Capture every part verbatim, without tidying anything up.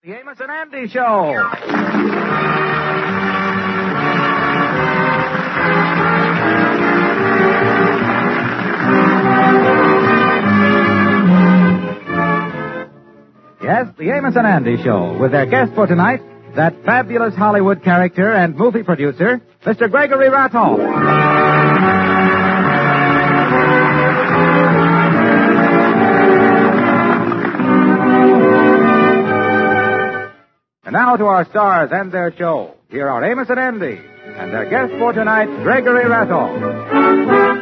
The Amos and Andy Show. Yes, the Amos and Andy Show, with their guest for tonight, that fabulous Hollywood character and movie producer, Mister Gregory Ratoff. And now to our stars and their show. Here are Amos and Andy, and their guest for tonight, Gregory Ratoff.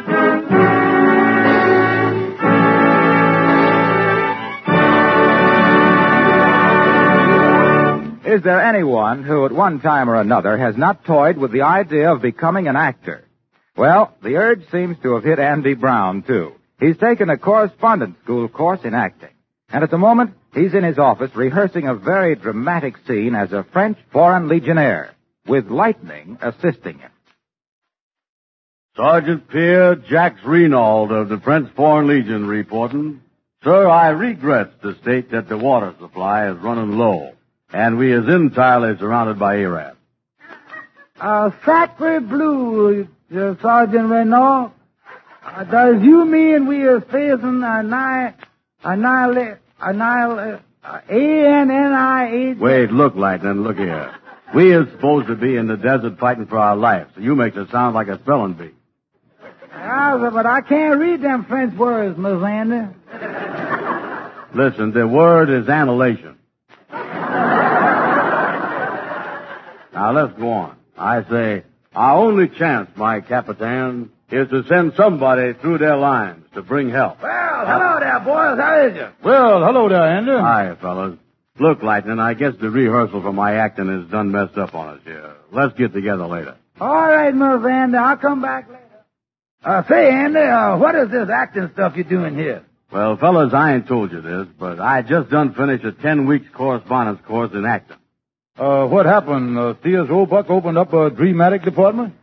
Is there anyone who at one time or another has not toyed with the idea of becoming an actor? Well, the urge seems to have hit Andy Brown, too. He's taken a correspondence school course in acting. And at the moment, he's in his office rehearsing a very dramatic scene as a French foreign legionnaire, with lightning assisting him. Sergeant Pierre Jacques Renaud of the French Foreign Legion reporting. Sir, I regret to state that the water supply is running low, and we is entirely surrounded by Arabs. Uh, sacre bleu, uh, Sergeant Renaud. Uh, does you mean we are facing a nigh, annihilate, annihilate, uh, A N N I A? Wait, look, Lightning, look here. We is supposed to be in the desert fighting for our lives, so you makes it sound like a spelling bee. Yeah, but I can't read them French words, Miss Andy. Listen, the word is annihilation. Now, let's go on. I say, our only chance, my Capitan, is to send somebody through their lines to bring help. Well, hello there, boys. How is you? Well, hello there, Andy. Hi, fellas. Look, Lightning, I guess the rehearsal for my acting is done messed up on us here. Let's get together later. All right, Miss Andy. I'll come back later. Uh, say, Andy, uh, what is this acting stuff you're doing here? Well, fellas, I ain't told you this, but I just done finished a ten weeks correspondence course in acting. Uh, what happened? Uh, Theus Roebuck opened up a dramatic department?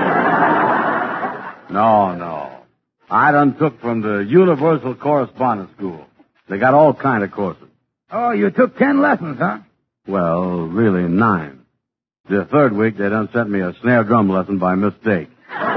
No, no. I done took from the Universal Correspondence School. They got all kind of courses. Oh, you took ten lessons, huh? Well, really nine. The third week, they done sent me a snare drum lesson by mistake.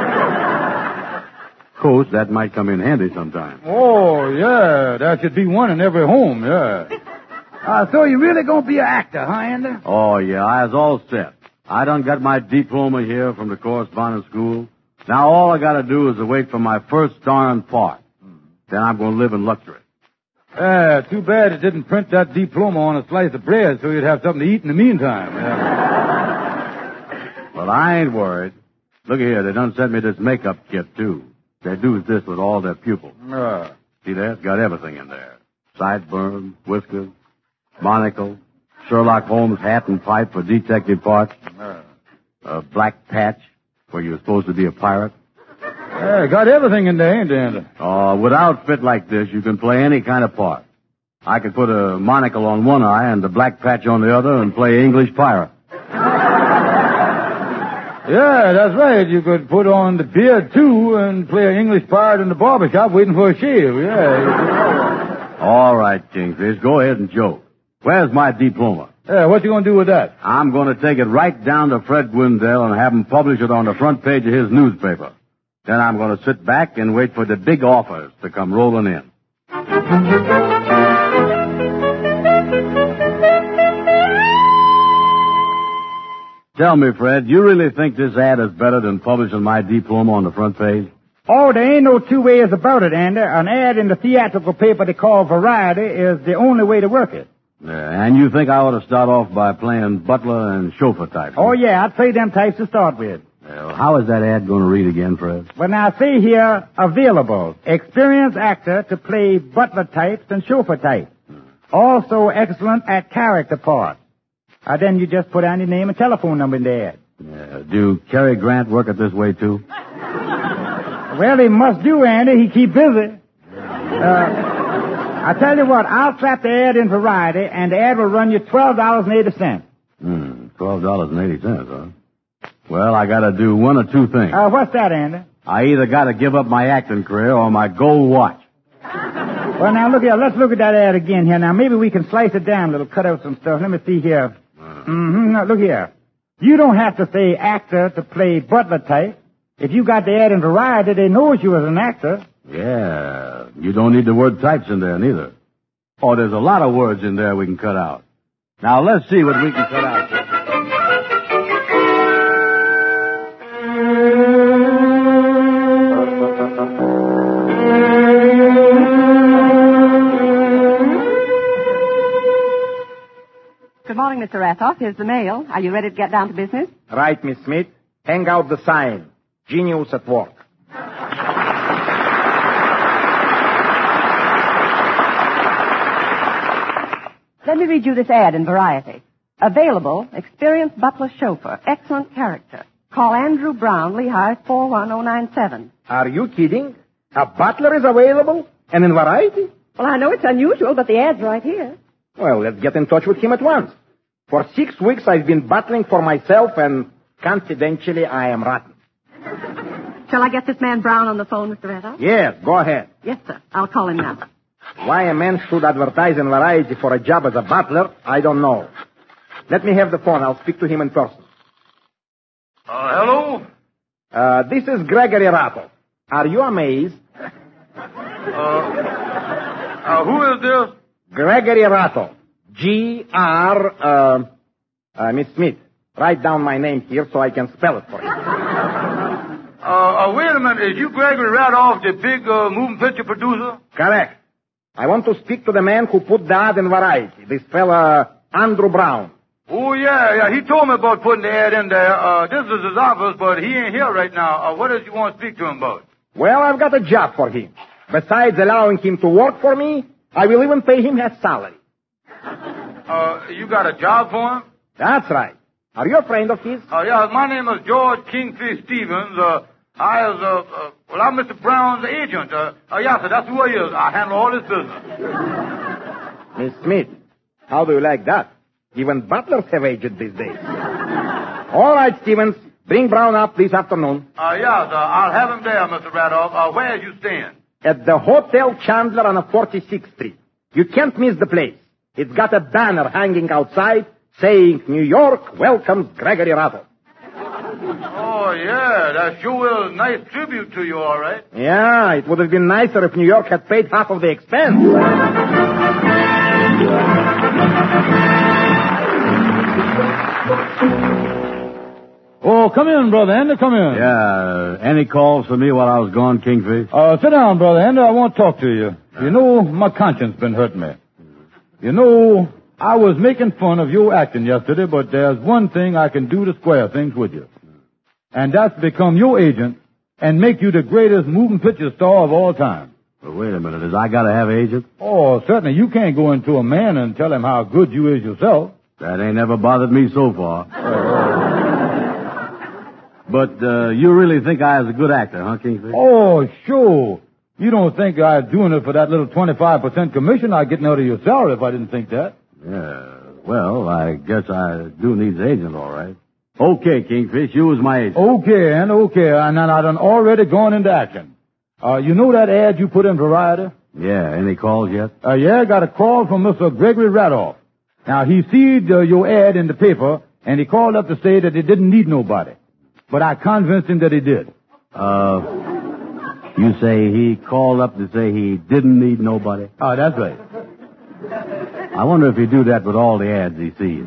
Coach, that might come in handy sometime. Oh, yeah. There should be one in every home, yeah. Uh, so you really gonna be an actor, huh, Andy? Oh, yeah, I was all set. I done got my diploma here from the correspondence school. Now all I gotta do is to wait for my first starring part. Then I'm gonna live in luxury. Uh, too bad it didn't print that diploma on a slice of bread so you'd have something to eat in the meantime. Yeah. Well, I ain't worried. Look here, they done sent me this makeup kit, too. They do this with all their pupils. Uh, See there? It's got everything in there. Sideburns, whiskers, monocle, Sherlock Holmes hat and pipe for detective parts, uh, a black patch where you're supposed to be a pirate. yeah, got everything in there, ain't it, Andy? Oh, with an outfit like this, you can play any kind of part. I could put a monocle on one eye and the black patch on the other and play English pirate. Yeah, that's right. You could put on the beard, too, and play an English pirate in the barbershop waiting for a shave, yeah. All right, Kingfish, go ahead and joke. Where's my diploma? Yeah, what you gonna do with that? I'm going to take it right down to Fred Gwendell and have him publish it on the front page of his newspaper. Then I'm going to sit back and wait for the big offers to come rolling in. Tell me, Fred, you really think this ad is better than publishing my diploma on the front page? Oh, there ain't no two ways about it, Andy. An ad in the theatrical paper they call Variety is the only way to work it. Yeah, and you think I ought to start off by playing butler and chauffeur types? Oh, yeah, I'd say them types to start with. Well, how is that ad going to read again, Fred? Well, now, see here, available. Experienced actor to play butler types and chauffeur types. Also excellent at character parts. Uh, then you just put down your name and telephone number in the ad. Yeah, do Cary Grant work it this way, too? Well, he must do, Andy. He keep busy. Uh, I tell you what, I'll slap the ad in Variety, and the ad will run you twelve dollars and eighty cents. Hmm, twelve dollars and eighty cents, huh? Well, I gotta do one or two things. Uh, what's that, Andy? I either gotta give up my acting career or my gold watch. Well, now, look here. Let's look at that ad again here. Now, maybe we can slice it down a little, cut out some stuff. Let me see here. Mm-hmm. Now, look here. You don't have to say actor to play butler type. If you got the ad in Variety, they know you as an actor. Yeah, you don't need the word types in there, neither. Oh, there's a lot of words in there we can cut out. Now, let's see what we can cut out. Good morning, Mister Rathoff. Here's the mail. Are you ready to get down to business? Right, Miss Smith. Hang out the sign. Genius at work. Let me read you this ad in Variety. Available, experienced butler chauffeur, excellent character. Call Andrew Brown, Lehigh, four one oh nine seven. Are you kidding? A butler is available? And in Variety? Well, I know it's unusual, but the ad's right here. Well, let's get in touch with him at once. For six weeks I've been butling for myself, and confidentially I am rotten. Shall I get this man Brown on the phone, Mister Rathoff? Yes, go ahead. Yes, sir. I'll call him now. Why a man should advertise in Variety for a job as a butler, I don't know. Let me have the phone. I'll speak to him in person. Uh, hello? Uh, this is Gregory Rattle. Are you amazed? Uh, uh, who is this? Gregory Rattle. G R, uh, uh, Miss Smith. Write down my name here so I can spell it for you. Uh, uh wait a minute. Is you Gregory Randolph, the big uh, moving picture producer? Correct. I want to speak to the man who put the ad in Variety, this fella, Andrew Brown. Oh, yeah, yeah. He told me about putting the ad in there. Uh, this is his office, but he ain't here right now. Uh, what does you want to speak to him about? Well, I've got a job for him. Besides allowing him to work for me, I will even pay him his salary. Uh, you got a job for him? That's right. Are you a friend of his? Uh, yeah, my name is George Kingfish Stevens. Uh, I was, uh, uh, well, I'm Mister Brown's agent. Uh, uh, yeah, sir, that's who he is. I handle all his business. Miss Smith, how do you like that? Even butlers have agents these days. All right, Stevens, bring Brown up this afternoon. Uh, yeah, sir, I'll have him there, Mister Randolph. Uh, where are you staying? At the Hotel Chandler on forty-sixth Street. You can't miss the place. It's got a banner hanging outside saying, New York welcomes Gregory Rattle. Oh, yeah, that sure is a nice tribute to you, all right. Yeah, it would have been nicer if New York had paid half of the expense. Oh, come in, Brother Ender, come in. Yeah, any calls for me while I was gone, Kingfish? Uh, sit down, Brother Ender. I want to talk to you. You know, my conscience been hurting me. You know, I was making fun of your acting yesterday, but there's one thing I can do to square things with you. And that's become your agent and make you the greatest moving picture star of all time. Well, wait a minute. Is I got to have an agent? Oh, certainly. You can't go into a man and tell him how good you is yourself. That ain't never bothered me so far. But uh, you really think I was a good actor, huh, Kingfish? Oh, sure. You don't think I'm doing it for that little twenty-five percent commission I'm getting out of your salary if I didn't think that. Yeah, well, I guess I do need an agent, all right. Okay, Kingfish, you was my agent. Okay, and okay, and then I done already gone into action. Uh, you know that ad you put in Variety? Yeah, any calls yet? Uh, yeah, got a call from Mister Gregory Randolph. Now, he seed uh, your ad in the paper, and he called up to say that he didn't need nobody. But I convinced him that he did. Uh, you say he called up to say he didn't need nobody? Oh, that's right. I wonder if he'd do that with all the ads he sees.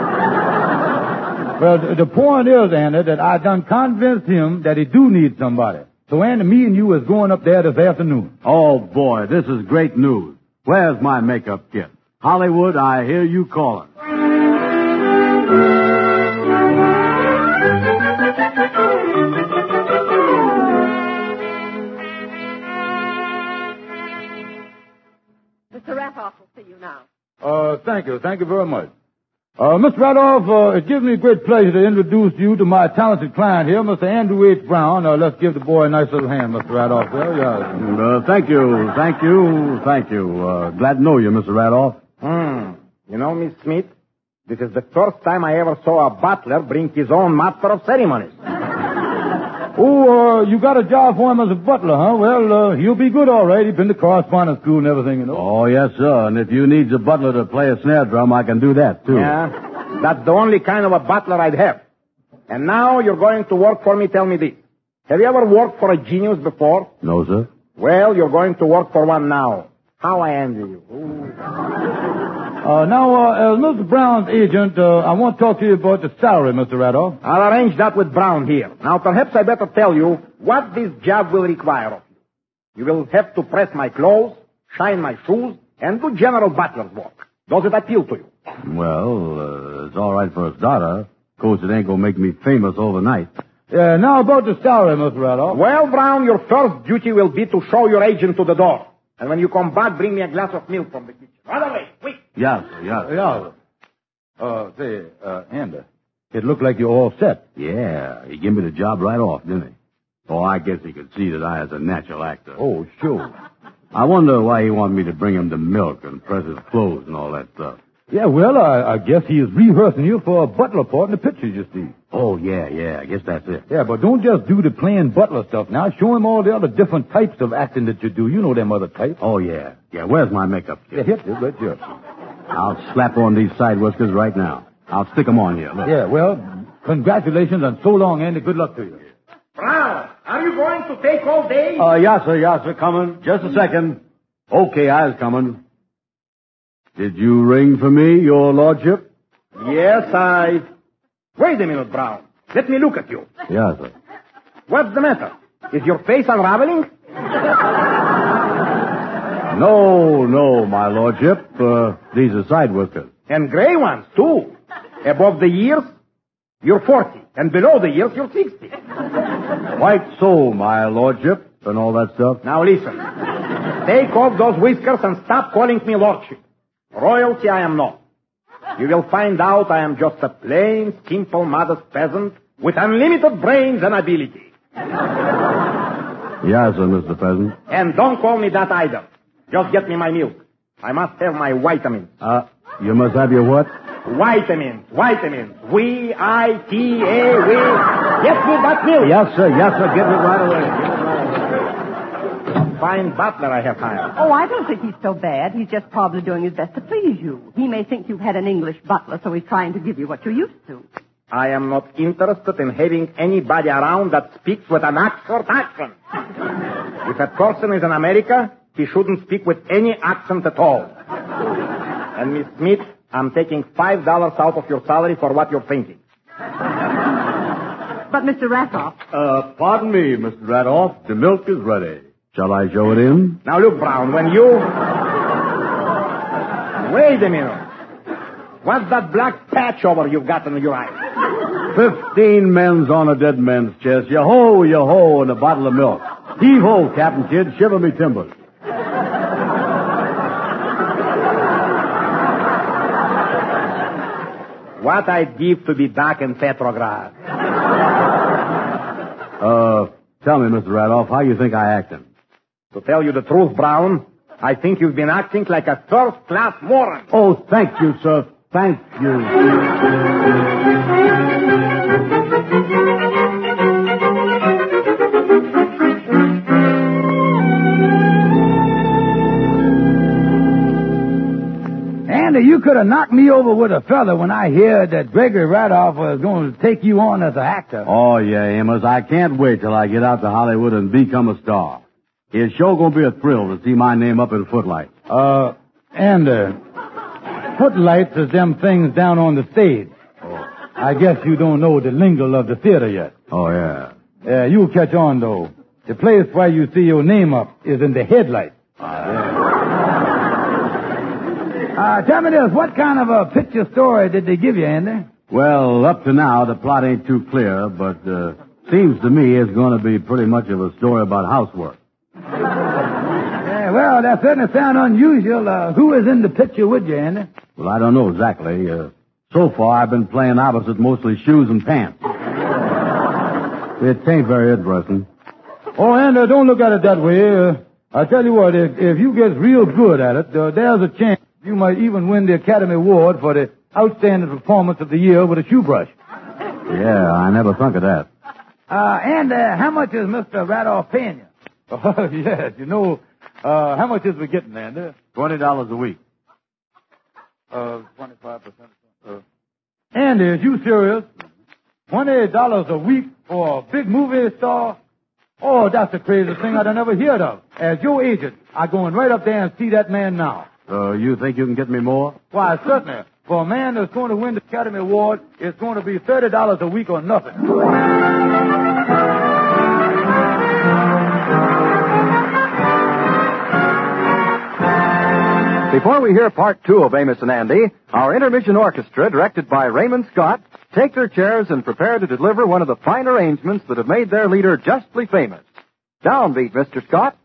Well, the, the point is, Andy, that I done convinced him that he do need somebody. So, Andy, me and you is going up there this afternoon. Oh, boy, this is great news. Where's my makeup kit? Hollywood, I hear you calling. Mister Randolph will see you now. Uh, thank you. Thank you very much. Uh, Mister Randolph, uh, it gives me great pleasure to introduce you to my talented client here, Mister Andrew H. Brown. Uh, let's give the boy a nice little hand, Mister Randolph. Well, yeah. Uh, thank you, thank you, thank you. Uh, glad to know you, Mister Randolph. Hmm. You know, Miss Smith, this is the first time I ever saw a butler bring his own master of ceremonies. Oh, uh, you got a job for him as a butler, huh? Well, uh, he'll be good, all right. He's been to correspondence school and everything, you know. Oh, yes, sir. And if you needs a butler to play a snare drum, I can do that, too. Yeah, that's the only kind of a butler I'd have. And now you're going to work for me. Tell me this. Have you ever worked for a genius before? No, sir. Well, you're going to work for one now. How I envy you. Ooh. Uh, now, uh, as Mister Brown's agent, uh, I want to talk to you about the salary, Mister Radoff. I'll arrange that with Brown here. Now, perhaps I better tell you what this job will require of you. You will have to press my clothes, shine my shoes, and do general butler's work. Does it appeal to you? Well, uh, it's all right for a starter. Of course, it ain't gonna make me famous overnight. Yeah, now about the salary, Mister Radoff. Well, Brown, your first duty will be to show your agent to the door. And when you come back, bring me a glass of milk from the kitchen. Right away, quick. Yes, sir, yes. sir. Yeah. Uh, say, uh, Andy, it looked like you're all set. Yeah, he gave me the job right off, didn't he? Oh, I guess he could see that I was a natural actor. Oh, sure. I wonder why he wanted me to bring him the milk and press his clothes and all that stuff. Yeah, well, I, I guess he is rehearsing you for a butler part in the picture, you see. Oh, yeah, yeah, I guess that's it. Yeah, but don't just do the plain butler stuff now. Show him all the other different types of acting that you do. You know them other types. Oh, yeah. Yeah, where's my makeup kit? Yeah, hit it, let you. I'll slap on these side whiskers right now. I'll stick 'em on here. Look. Yeah, well, congratulations and so long, Andy. Good luck to you. Brown, are you going to take all day? Uh, yes, sir, yes, sir, coming. Just a second. Okay, I was coming. Did you ring for me, your lordship? Yes, I... Wait a minute, Brown. Let me look at you. Yes, sir. What's the matter? Is your face unraveling? No, no, my lordship. Uh, these are side whiskers. And gray ones, too. Above the ears, you're forty. And below the ears, you're sixty. Quite so, my lordship, and all that stuff. Now listen. Take off those whiskers and stop calling me lordship. Royalty I am not. You will find out I am just a plain, simple, modest peasant with unlimited brains and ability. Yes, sir, Mister Peasant. And don't call me that either. Just get me my milk. I must have my vitamins. Uh, you must have your what? Vitamins, vitamins. V I T A, we. Get me that milk. Yes, sir, yes, sir. Get it right away. Get it right away. Fine butler I have hired. Oh, I don't think he's so bad. He's just probably doing his best to please you. He may think you've had an English butler, so he's trying to give you what you're used to. I am not interested in having anybody around that speaks with an Oxford accent. If a person is in America, he shouldn't speak with any accent at all. And Miss Smith, I'm taking five dollars out of your salary for what you're thinking. But, Mister Ratoff... Uh, pardon me, Mister Radoff. The milk is ready. Shall I show it in? Now, look, Brown, when you... Wait a minute. What's that black patch over you've got in your eye? Fifteen men's on a dead man's chest. Yo-ho, yo-ho, and a bottle of milk. Heave-ho, Captain Kidd. Shiver me timbers. What I'd give to be back in Petrograd. Uh, tell me, Mister Radoff, how you think I acted? To tell you the truth, Brown, I think you've been acting like a first-class moron. Oh, thank you, sir. Thank you. Andy, you could have knocked me over with a feather when I heard that Gregory Radoff was going to take you on as an actor. Oh, yeah, Amos. I can't wait till I get out to Hollywood and become a star. It's sure gonna be a thrill to see my name up in footlights. Uh, and, uh, footlights is them things down on the stage. Oh. I guess you don't know the lingo of the theater yet. Oh, yeah. Yeah, you'll catch on, though. The place where you see your name up is in the headlight. Ah, yeah. Uh, tell me this, what kind of a picture story did they give you, Andy? Well, up to now, the plot ain't too clear, but, uh, seems to me it's gonna be pretty much of a story about housework. Yeah, well, that certainly sounds unusual. Uh, who is in the picture with you, Andy? Well, I don't know exactly. Uh, so far, I've been playing opposite mostly shoes and pants. It ain't very interesting. Oh, Andy, don't look at it that way. Uh, I tell you what, if, if you get real good at it, uh, there's a chance you might even win the Academy Award for the outstanding performance of the year with a shoe brush. Yeah, I never thunk of that. Uh, and uh, how much is Mister Ratoff paying you? Oh, yes, you know, uh, how much is we getting, Andy? Twenty dollars a week. Uh, twenty-five percent. Uh, Andy, is you serious? Twenty dollars a week for a big movie star? Oh, that's the craziest thing I'd never heard of. As your agent, I'm going right up there and see that man now. Uh, you think you can get me more? Why, certainly. For a man that's going to win the Academy Award, it's going to be thirty dollars a week or nothing. Before we hear part two of Amos and Andy, our intermission orchestra, directed by Raymond Scott, take their chairs and prepare to deliver one of the fine arrangements that have made their leader justly famous. Downbeat, Mister Scott.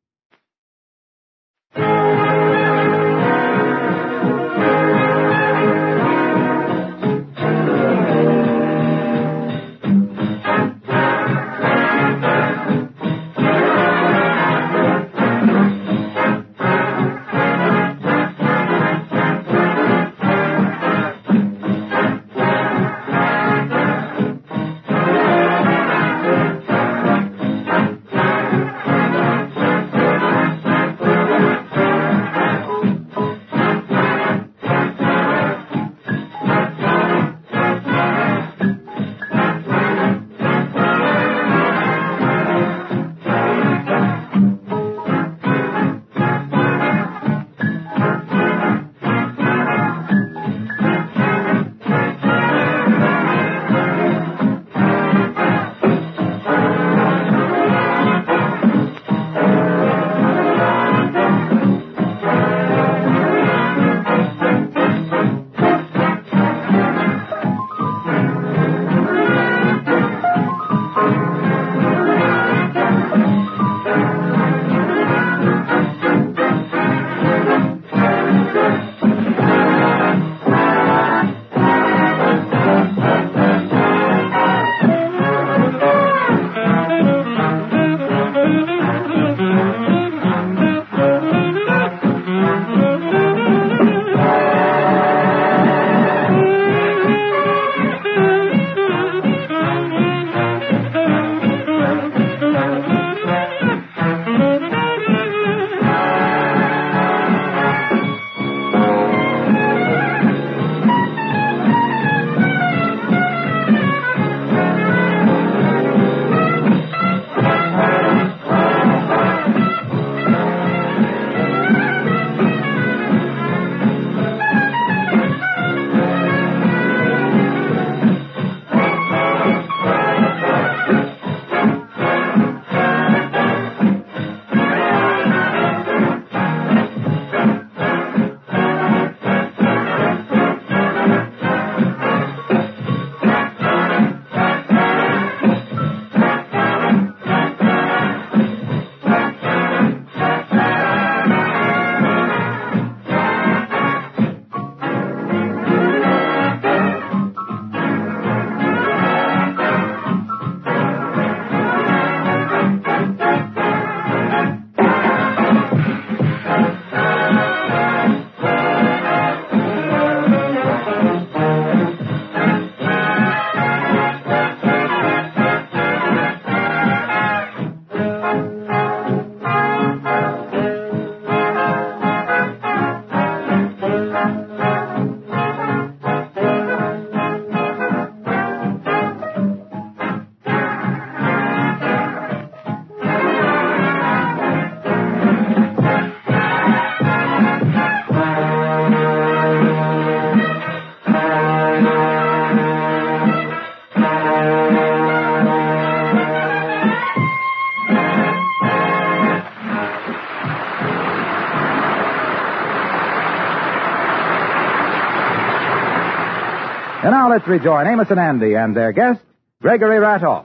And now let's rejoin Amos and Andy and their guest, Gregory Ratoff.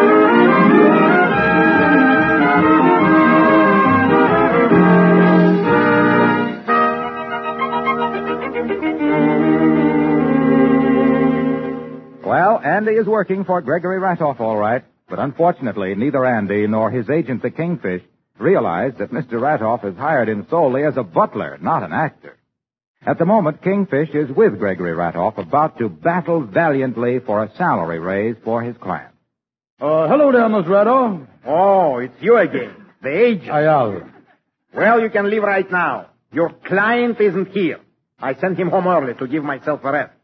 Well, Andy is working for Gregory Ratoff, all right. But unfortunately, neither Andy nor his agent, the Kingfish, realized that Mister Ratoff has hired him solely as a butler, not an actor. At the moment, Kingfish is with Gregory Ratoff, about to battle valiantly for a salary raise for his client. Uh, hello there, Mister Randolph. Oh, it's you again. The agent. Ayala. Well, you can leave right now. Your client isn't here. I sent him home early to give myself a rest.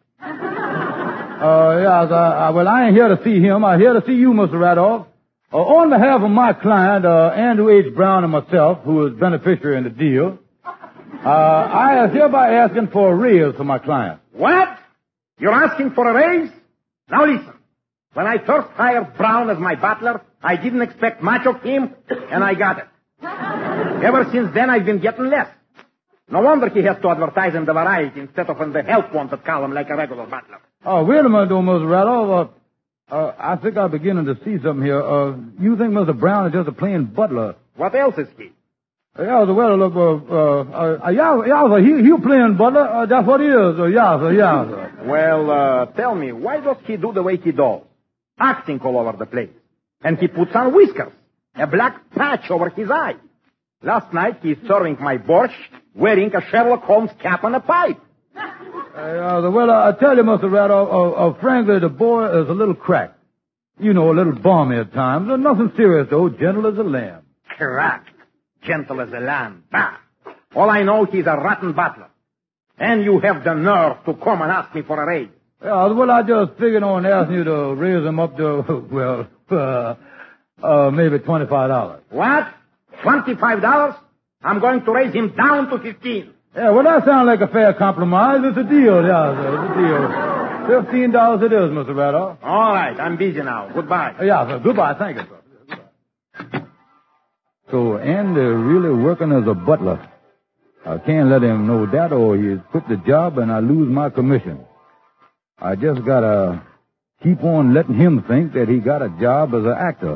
Uh, yes, uh, uh, well, I ain't here to see him. I'm here to see you, Mister Randolph. Uh, on behalf of my client, uh, Andrew H. Brown, and myself, who is beneficiary in the deal, uh, I am hereby asking for a raise for my client. What? You're asking for a raise? Now listen. When I first hired Brown as my butler, I didn't expect much of him, and I got it. Ever since then, I've been getting less. No wonder he has to advertise in the Variety instead of in the Help Wanted column like a regular butler. Oh, wait a minute, though, Mister Randolph. Uh, uh, I think I'm beginning to see something here. Uh, you think Mister Brown is just a plain butler? What else is he? Yeah, well, look, uh, uh, uh, yeah, yeah, he, he playing butler. Uh, that's what he is. Uh, yeah, sir, yeah, sir. Well, uh, tell me, why does he do the way he does? Acting all over the place. And he puts on whiskers. A black patch over his eye. Last night, he's serving my borscht wearing a Sherlock Holmes cap and a pipe. Uh, yeah, well, uh, I tell you, Mister Randolph, uh, uh, frankly, the boy is a little cracked. You know, a little balmy at times. Uh, nothing serious, though. Gentle as a lamb. Cracked. Gentle as a lamb. Bah. All I know, he's a rotten butler. And you have the nerve to come and ask me for a raise. Yeah, well, I just figured on asking you to raise him up to, well, uh, uh, maybe twenty-five dollars. What? twenty-five dollars? I'm going to raise him down to fifteen. Yeah, well, that sounds like a fair compromise. It's a deal, yeah, sir. It's a deal. Fifteen dollars it is, Mister Randolph. All right, I'm busy now. Goodbye. Uh, yeah, sir. Goodbye. Thank you, sir. Goodbye. So, Andy really working as a butler. I can't let him know that or he'll quit the job and I lose my commission. I just gotta keep on letting him think that he got a job as an actor.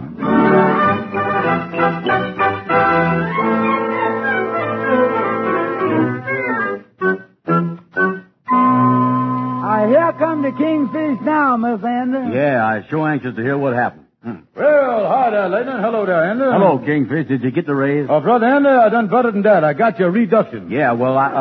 Uh, here come the kingfish now, Miss Andy. Yeah, I'm sure anxious to hear what happened. Hmm. Well, hi there, Leighton. Hello there, Andy. Hello, Kingfish. Did you get the raise? Oh, Brother Andy, I done better than that. I got your reduction. Yeah, well, I,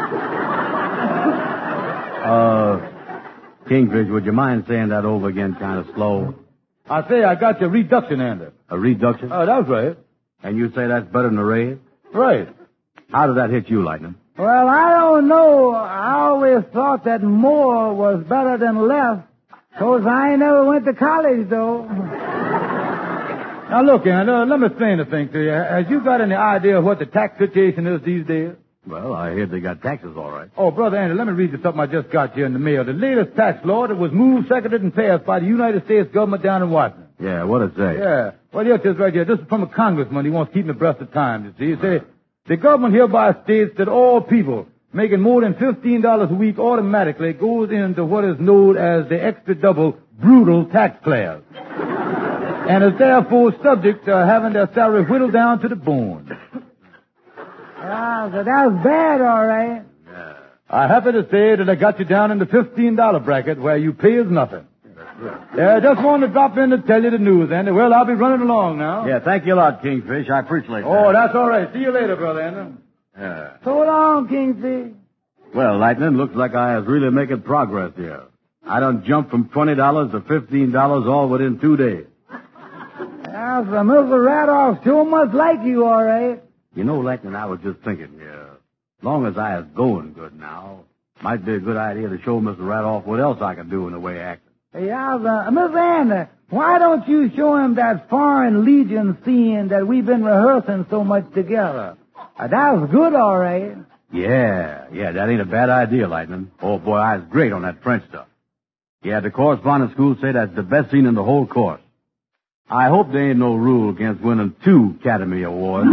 uh... uh... Kingfish, would you mind saying that over again kind of slow? I say I got your reduction, Andy. A reduction? Oh, that's right. And you say that's better than a raise? Right. How did that hit you, Lightning? Well, I don't know. I always thought that more was better than less. Because I ain't never went to college, though. Now, look, Andy, uh, let me explain the thing to you. Has you got any idea what the tax situation is these days? Well, I hear they got taxes all right. Oh, Brother Andy, let me read you something I just got here in the mail. The latest tax law that was moved, seconded, and passed by the United States government down in Washington. Yeah, what'd it say? Yeah. Well, here it is right here. This is from a congressman. He wants to keep me abreast of time, you see. He said, the government hereby states that all people making more than fifteen dollars a week automatically goes into what is known as the extra double brutal tax class. And is therefore subject to having their salary whittled down to the bone. Ah, so that's bad, all right. Yeah. I'm happy to say that I got you down in the fifteen dollar bracket where you pay is nothing. Yeah, I just wanted to drop in to tell you the news, Andy. Well, I'll be running along now. Yeah, thank you a lot, Kingfish. I appreciate that. Oh, that's all right. See you later, Brother Andy. Yeah. So long, Kingfish. Well, Lightning, looks like I was really making progress here. I done jumped from twenty dollars to fifteen dollars all within two days. Yeah, so Mister Randolph sure must like you, all right. You know, Lightning, I was just thinking here. As long as I is going good now, might be a good idea to show Mister Randolph what else I can do in the way of acting. Yeah, uh, Miss Andy, why don't you show him that Foreign Legion scene that we've been rehearsing so much together? Uh, that was good, all right. Yeah, yeah, that ain't a bad idea, Lightning. Oh, boy, I was great on that French stuff. Yeah, the correspondence school say that's the best scene in the whole course. I hope there ain't no rule against winning two Academy Awards.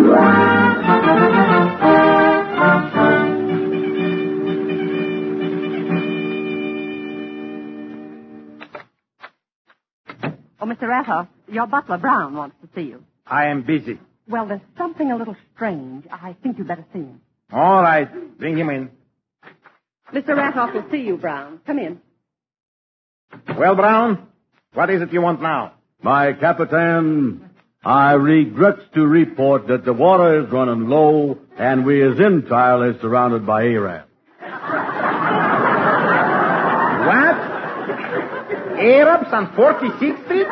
Oh, Mister Randolph, your butler, Brown, wants to see you. I am busy. Well, there's something a little strange. I think you'd better see him. All right. Bring him in. Mister Randolph will see you, Brown. Come in. Well, Brown, what is it you want now? My Capitan, I regret to report that the water is running low and we is entirely surrounded by Arabs. What? Arabs on forty-sixth Street?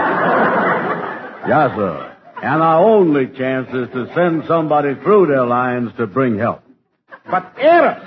Yes, sir. And our only chance is to send somebody through their lines to bring help. But Arabs!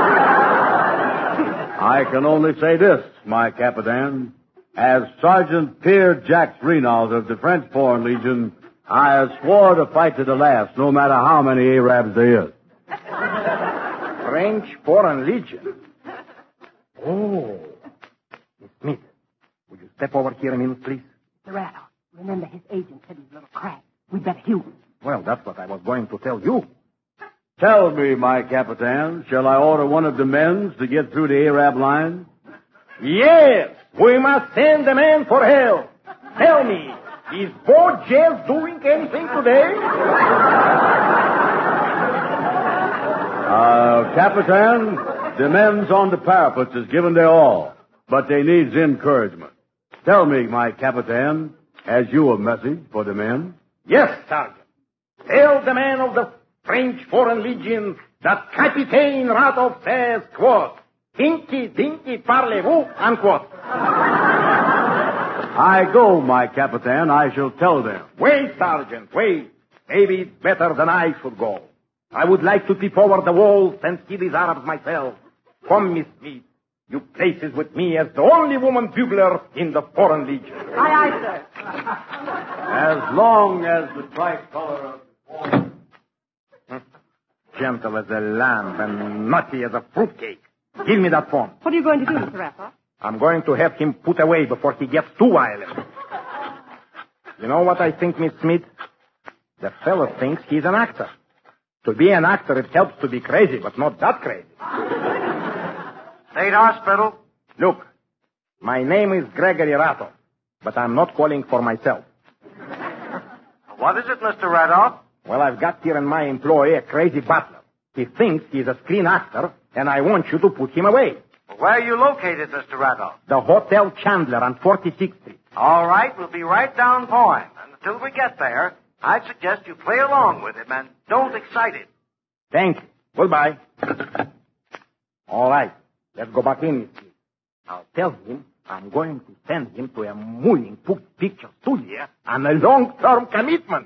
I can only say this, my Capitan. As Sergeant Pierre Jacques Renault of the French Foreign Legion, I have swore to fight to the last, no matter how many Arabs there is. French Foreign Legion? Oh. Miss Smith, would you step over here a minute, please? Mister Randolph, remember his agent said he's a little cracked. We'd better hew him. Well, that's what I was going to tell you. Tell me, my Capitan, shall I order one of the men to get through the Arab line? Yes, we must send the man for help. Tell me, is Borges doing anything today? Uh, Capitan, the men's on the parapets is giving their all, but they needs encouragement. Tell me, my Capitan, has you a message for the men? Yes, Sergeant. Tell the men of the French Foreign Legion that Capitaine Ratov says, quote, Dinky, dinky, parlez-vous, unquote. I go, my Capitan. I shall tell them. Wait, Sergeant, wait. Maybe it's better than I should go. I would like to peep over the walls and see these Arabs myself. Come, Miss Smith. You places with me as the only woman bugler in the Foreign Legion. Aye, aye, sir. As long as the tricolor of the Foreign... Gentle as a lamb and nutty as a fruitcake. Give me that phone. What are you going to do, Mister Randolph? I'm going to have him put away before he gets too violent. You know what I think, Miss Smith? The fellow thinks he's an actor. To be an actor, it helps to be crazy, but not that crazy. State Hospital. Look, my name is Gregory Ratov, but I'm not calling for myself. What is it, Mister Randolph? Well, I've got here in my employ a crazy butler. He thinks he's a screen actor, and I want you to put him away. Where are you located, Mister Randolph? The Hotel Chandler on forty-sixth Street. All right, we'll be right down for him. And until we get there, I'd suggest you play along with him and don't excite him. Thank you. Goodbye. All right. Let's go back in. I'll tell him I'm going to send him to a moving picture studio on a long-term commitment.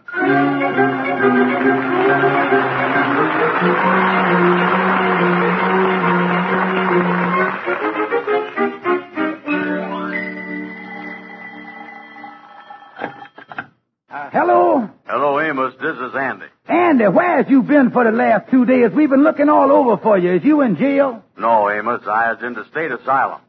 Uh, hello? Hello, Amos. This is Andy. Andy, where have you been for the last two days? We've been looking all over for you. Is you in jail? No, Amos. I was in the state asylum.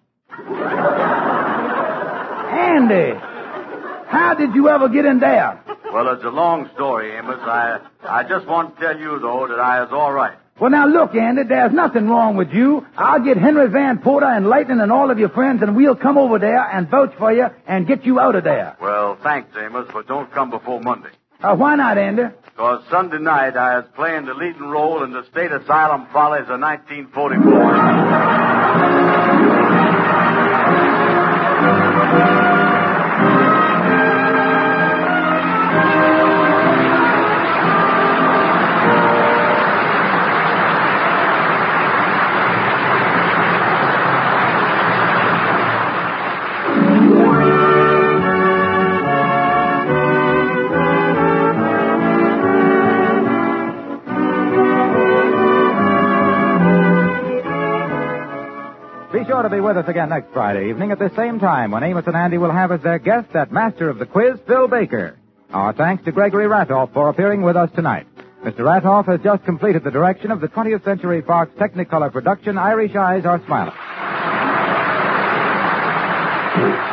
Andy, how did you ever get in there? Well, it's a long story, Amos. I I just want to tell you, though, that I was all right. Well, now, look, Andy, there's nothing wrong with you. I'll get Henry Van Porter and Lightning and all of your friends, and we'll come over there and vouch for you and get you out of there. Well, thanks, Amos, but don't come before Monday. Uh, why not, Andy? Because Sunday night I was playing the leading role in the State Asylum Follies of nineteen forty-four. Be sure to be with us again next Friday evening at the same time when Amos and Andy will have as their guest that master of the quiz, Phil Baker. Our thanks to Gregory Ratoff for appearing with us tonight. Mister Ratoff has just completed the direction of the twentieth Century Fox Technicolor production, Irish Eyes Are Smiling.